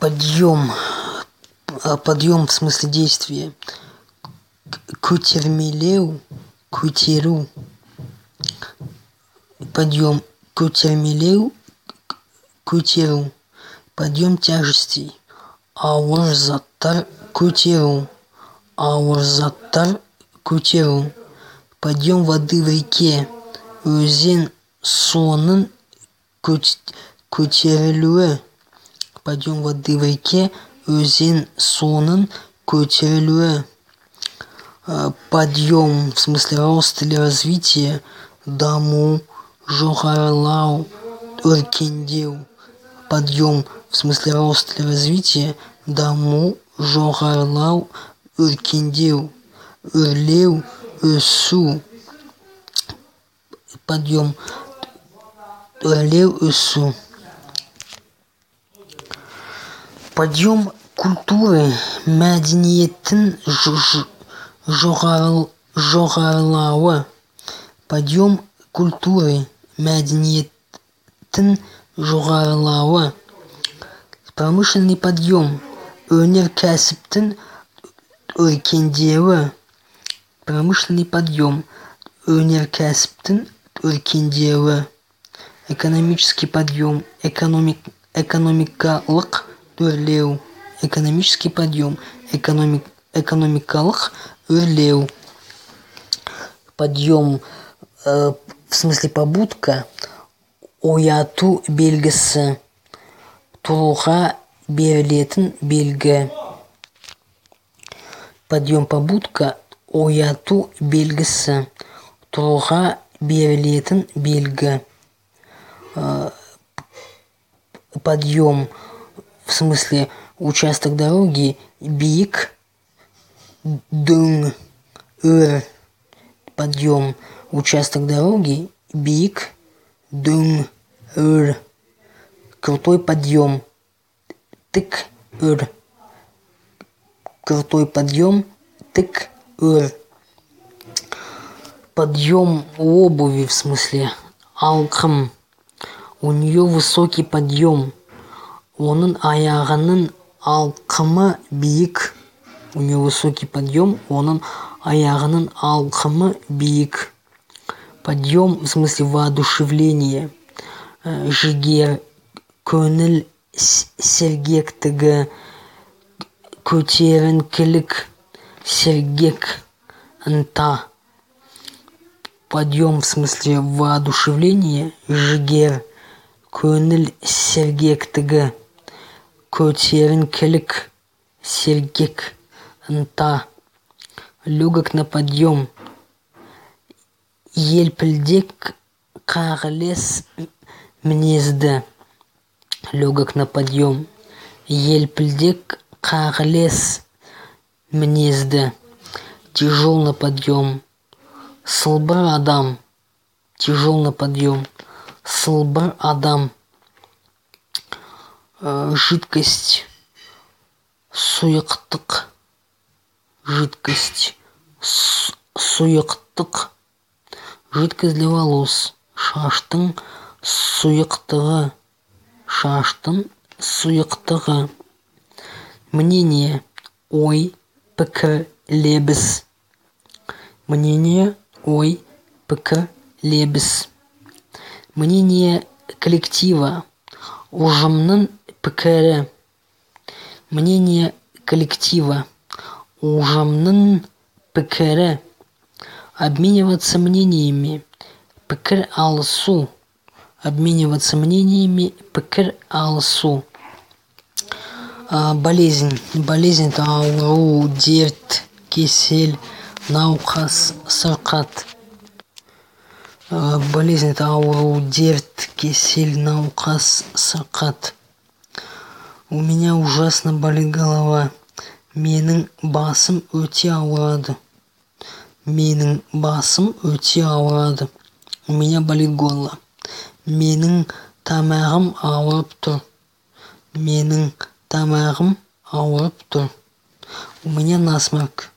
Подъем. Подъем в смысле действия. Көтермелеу, көтеру. Подъем. Көтермелеу, көтеру. Подъем тяжестей. Ауыр заттар көтеру. Ауыр заттар көтеру. Подъем воды в реке. Өзен суының көтерілуі. Подъем воды в реке. Өзен суының көтерілуі. Подъем в смысле рост или развитие. Даму, жоғарылау, өркендеу. Подъем в смысле рост или развитие. Даму, жоғарылау, өркендеу. Өрлеу, өсу. Подъем. Өрлеу, өсу. Подъем культуры, мәдениеттің жоғарылауы. Подъем культуры, мәдениеттің жоғарылауы. Промышленный подъем, өнеркәсіптің өркендеуі. Промышленный подъем, өнеркәсіптің өркендеуі. Экономический подъем, экономикалық өрлеу. Экономический подъем, экономикалық өрлеу. Подъем в смысле побудка. Ояту белгісі. Тұруға берілетін белгі. Подъем побудка. Ояту белгісі. Тұруға берілетін белгі. Подъем в смысле участок дороги. Биік, дөң, өр. Подъем участок дороги. Биік, дөң, өр. Крутой подъем. Тік, өр. Крутой подъем. Тік, өр. Подъем обуви в смысле алқым. У нее высокий подъем. Оның аяғының алқымы биік. У нее высокий подъем. Оның аяғының алқымы биік. Подъем в смысле воодушевление. Жігер, көңіл сергектігі, көтеріңкілік, сергек, ынта. Подъем в смысле воодушевление. Жігер, көңіл сергектігі, көтеріңкілік, сергек, ынта. Легок на подъем. Елпілдек, қағылес мінезді. Легок на подъем. Елпілдек, қағылес мінезді. Тяжел на подъем. Сылбыр адам. Тяжел на подъем. Сылбыр адам. Жидкость. Сұйықтық. Жидкость. Сұйықтық. Жидкость для волос. Шаштың сұйықтығы. Шаштың сұйықтығы. Мнение. Ой, пікір, лебіз. Мнение. Ой, пікір, лебіз. Мнение коллектива. Ұжымның пікірі. Мнение коллектива. Ұжымның пікірі. Обмениваться мнениями. Пікір алысу. Обмениваться мнениями. Пікір алысу. Болезнь. Болезнь — это ауру, дерт, кесель, науқас, сырқат. Болезнь — это ауру, дерт, кесель, науқас, сырқат. У меня ужасно болит голова. Менің басым өте ауырады. Менің басым өте ауырады. У меня болит горло. Менің тамағым ауырып тұр. Менің тамағым ауырып тұр. У меня насморк.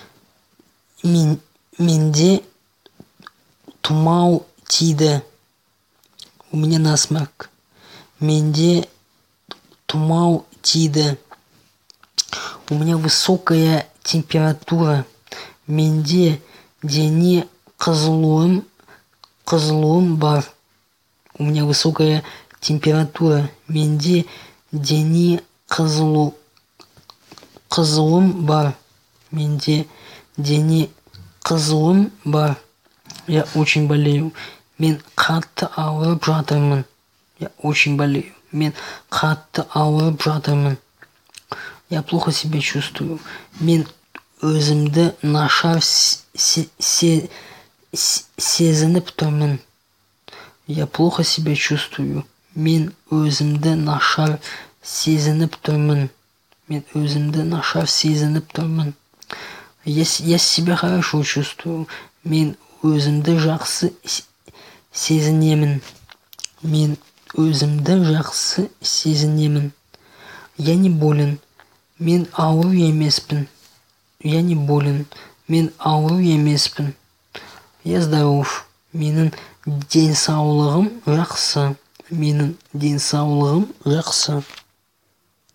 Менде тұмау тиді. У меня насморк. Менде тұмау тиді. У меня высокая температура. Менде дене қызылуым бар. У меня высокая температура. Менде дене қызылуым бар. Менде дене қызылуым бар. Я очень болею. Мен қатты ауырып жатырмын. Я очень болею. Мен қатты ауырып жатырмын. Я плохо себя чувствую. Мен өзімді нашар сезініп тұрмын. Я плохо себя чувствую. Мен өзімді нашар сезініп тұрмын. Мен өзімді нашар сезініп тұрмын. Я себя хорошо чувствую. Мен өзімді жақсы сезінемін. Мен өзімді жақсы сезінемін. Я не болен. Мен ауру емеспін. Я не болен. Мен ауру емеспін. Я здоров. Менің денсаулығым жақсы. Менің денсаулығым жақсы.